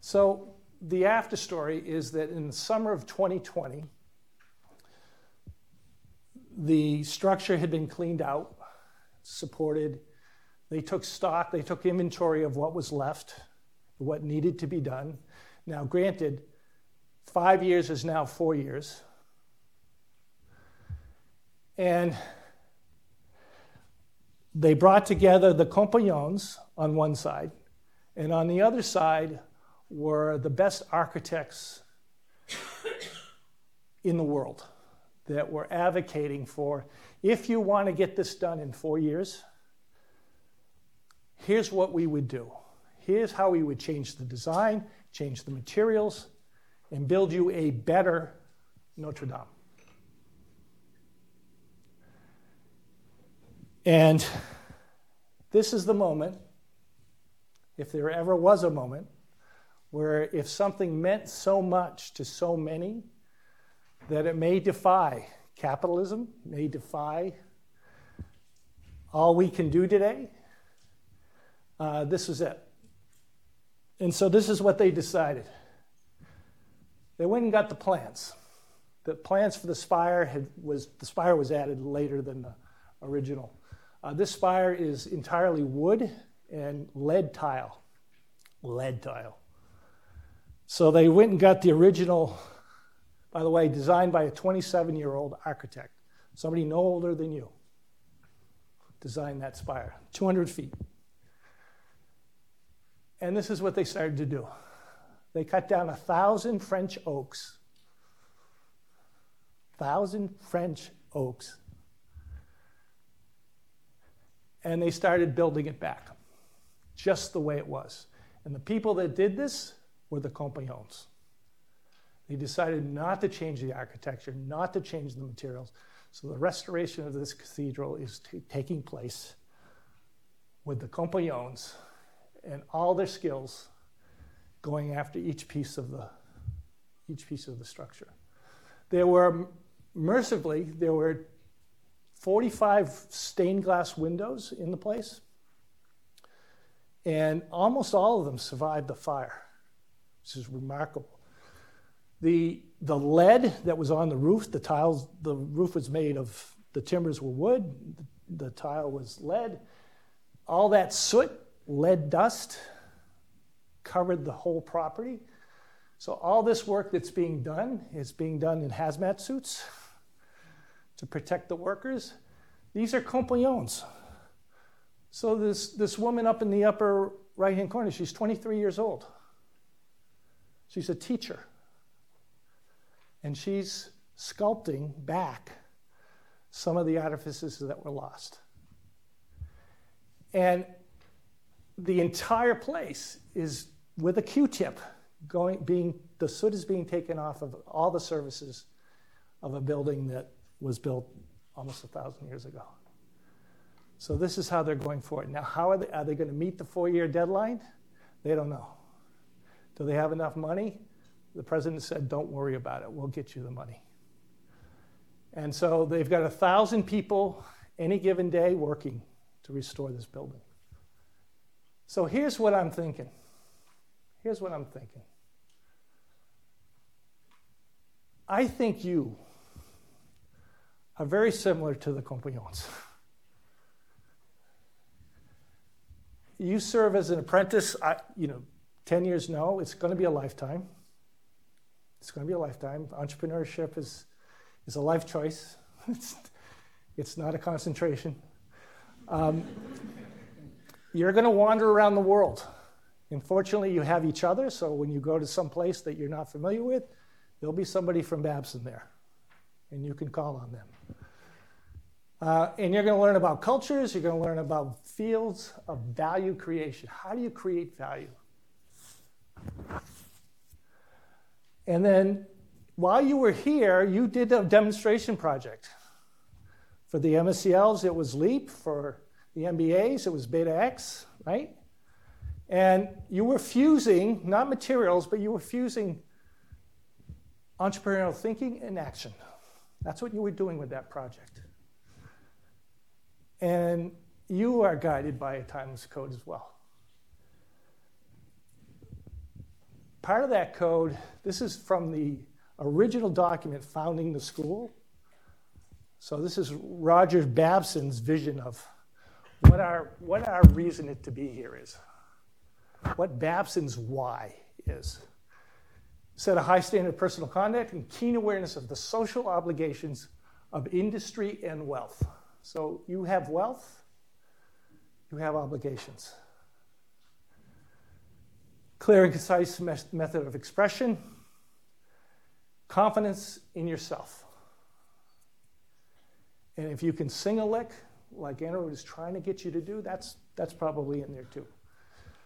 So the after story is that in the summer of 2020, the structure had been cleaned out, supported. They took stock, they took inventory of what was left, what needed to be done. Now, granted, 5 years is now 4 years. And they brought together the compagnons on one side, and on the other side were the best architects in the world that were advocating for, if you want to get this done in 4 years, here's what we would do. Here's how we would change the design, change the materials, and build you a better Notre Dame. And this is the moment, if there ever was a moment, where if something meant so much to so many that it may defy capitalism, may defy all we can do today, this was it. And so this is what they decided. They went and got the plans. The plans for the spire was added later than the original. This spire is entirely wood and lead tile. Lead tile. So they went and got the original, by the way, designed by a 27-year-old architect, somebody no older than you, designed that spire, 200 feet. And this is what they started to do. They cut down 1,000 French oaks. 1,000 French oaks. And they started building it back, just the way it was. And the people that did this were the compagnons. They decided not to change the architecture, not to change the materials. So the restoration of this cathedral is taking place with the compagnons and all their skills going after each piece of the structure. There were 45 stained glass windows in the place, and almost all of them survived the fire, which is remarkable. The lead that was on the roof, the roof was made of, the timbers were wood, the tile was lead. All that soot, lead dust, covered the whole property. So all this work that's being done is being done in hazmat suits to protect the workers. These are compagnons. So this woman up in the upper right-hand corner, she's 23 years old. She's a teacher. And she's sculpting back some of the artifices that were lost. And the entire place is with a Q-tip the soot is being taken off of all the surfaces of a building that was built almost 1,000 years ago. So this is how they're going forward. Now, how are they going to meet the 4-year deadline? They don't know. Do they have enough money? The president said, don't worry about it. We'll get you the money. And so they've got 1,000 people any given day working to restore this building. So here's what I'm thinking. I think you are very similar to the compagnons. You serve as an apprentice, 10 years, no, it's going to be a lifetime. It's going to be a lifetime. Entrepreneurship is a life choice. It's not a concentration. You're going to wander around the world. Unfortunately, you have each other, so when you go to some place that you're not familiar with, there'll be somebody from Babson there, and you can call on them. And you're going to learn about cultures, you're going to learn about fields of value creation. How do you create value? And then while you were here, you did a demonstration project. For the MSCLs, it was LEAP. For the MBAs, it was Beta X, right? And you were fusing, not materials, but you were fusing entrepreneurial thinking and action. That's what you were doing with that project. And you are guided by a timeless code as well. part of that code, this is from the original document founding the school. So this is Roger Babson's vision of what our reason to be here is. What Babson's why is. Set a high standard of personal conduct and keen awareness of the social obligations of industry and wealth. So you have wealth, you have obligations. Clear and concise method of expression. Confidence in yourself. And if you can sing a lick, like Andrew is trying to get you to do, that's probably in there too.